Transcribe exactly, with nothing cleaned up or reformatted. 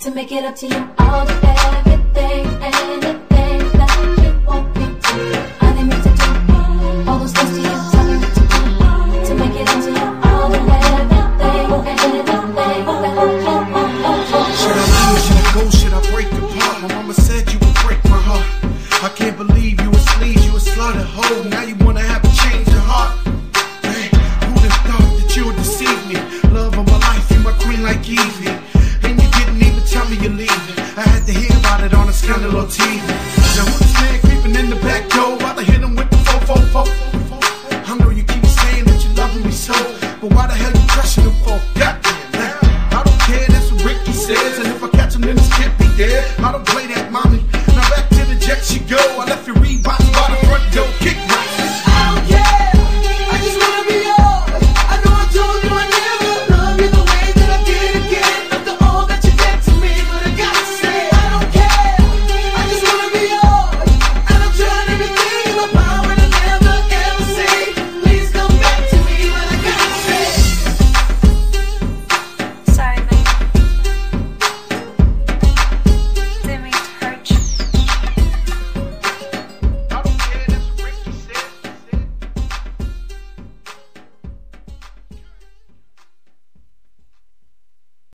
to make it up to you. All the everything, anything that you want me to. I didn't mean to do all those things to you. Tell me what to do to make it up to you. All the everything, anything that you want me to. Should I leave? Should I go? Should I break apart? My mama said you would break my heart. I can't believe you a sleaze, you a slaughter hoe. Now you wanna have